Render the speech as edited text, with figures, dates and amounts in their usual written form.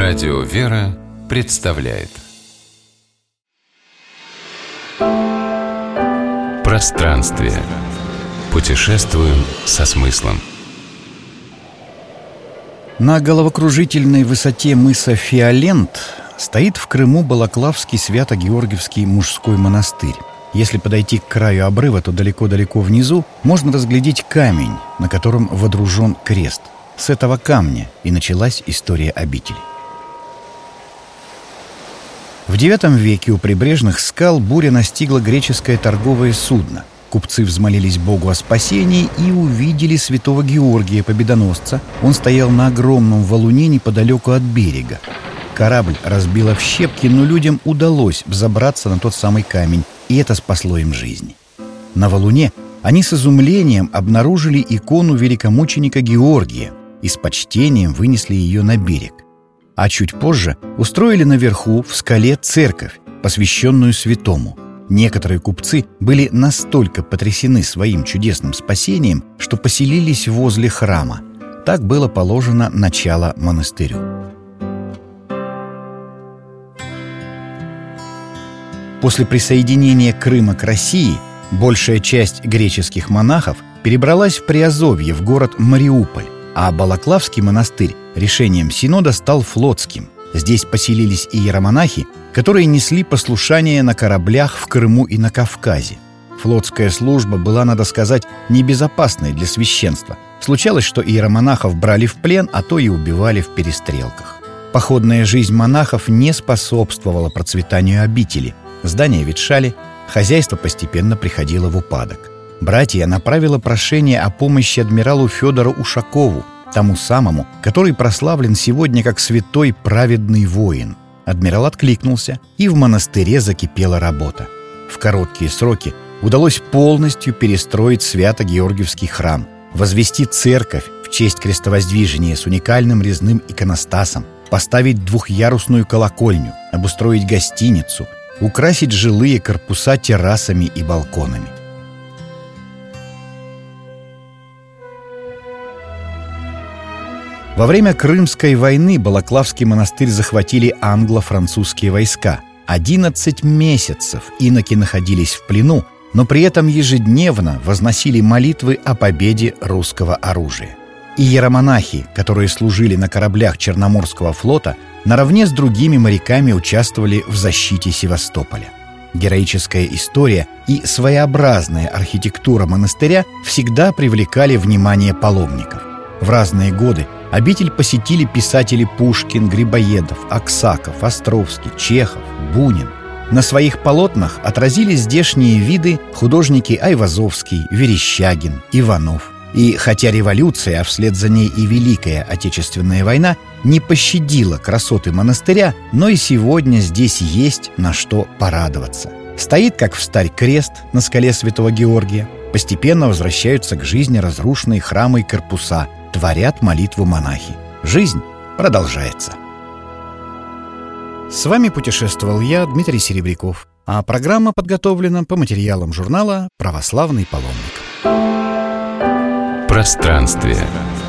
Радио «Вера» представляет Пространствие. Путешествуем со смыслом. На головокружительной высоте мыса Фиолент стоит в Крыму Балаклавский Свято-Георгиевский мужской монастырь. Если подойти к краю обрыва, то далеко-далеко внизу можно разглядеть камень, на котором водружен крест. С этого камня и началась история обители. В IX веке у прибрежных скал буря настигла греческое торговое судно. Купцы взмолились Богу о спасении и увидели святого Георгия Победоносца. Он стоял на огромном валуне неподалеку от берега. Корабль разбило в щепки, но людям удалось взобраться на тот самый камень, и это спасло им жизни. На валуне они с изумлением обнаружили икону великомученика Георгия и с почтением вынесли ее на берег. А чуть позже устроили наверху в скале церковь, посвященную святому. Некоторые купцы были настолько потрясены своим чудесным спасением, что поселились возле храма. Так было положено начало монастырю. После присоединения Крыма к России большая часть греческих монахов перебралась в Приазовье, в город Мариуполь, а Балаклавский монастырь решением Синода стал флотским. Здесь поселились иеромонахи, которые несли послушание на кораблях в Крыму и на Кавказе. Флотская служба была, надо сказать, небезопасной для священства. Случалось, что иеромонахов брали в плен, а то и убивали в перестрелках. Походная жизнь монахов не способствовала процветанию обители. Здания ветшали, хозяйство постепенно приходило в упадок. Братья направило прошение о помощи адмиралу Федору Ушакову, тому самому, который прославлен сегодня как святой праведный воин. Адмирал откликнулся, и в монастыре закипела работа. В короткие сроки удалось полностью перестроить Свято-Георгиевский храм, возвести церковь в честь крестовоздвижения с уникальным резным иконостасом, поставить двухъярусную колокольню, обустроить гостиницу, украсить жилые корпуса террасами и балконами. Во время Крымской войны Балаклавский монастырь захватили англо-французские войска. 11 месяцев иноки находились в плену, но при этом ежедневно возносили молитвы о победе русского оружия. Иеромонахи, которые служили на кораблях Черноморского флота, наравне с другими моряками участвовали в защите Севастополя. Героическая история и своеобразная архитектура монастыря всегда привлекали внимание паломников. В разные годы обитель посетили писатели Пушкин, Грибоедов, Аксаков, Островский, Чехов, Бунин. На своих полотнах отразились здешние виды художники Айвазовский, Верещагин, Иванов. И хотя революция, а вслед за ней и Великая Отечественная война, не пощадила красоты монастыря, но и сегодня здесь есть на что порадоваться. Стоит, как встарь, крест на скале Святого Георгия. Постепенно возвращаются к жизни разрушенные храмы и корпуса, творят молитву монахи. Жизнь продолжается. С вами путешествовал я, Дмитрий Серебряков, а программа подготовлена по материалам журнала «Православный паломник». Пространствие.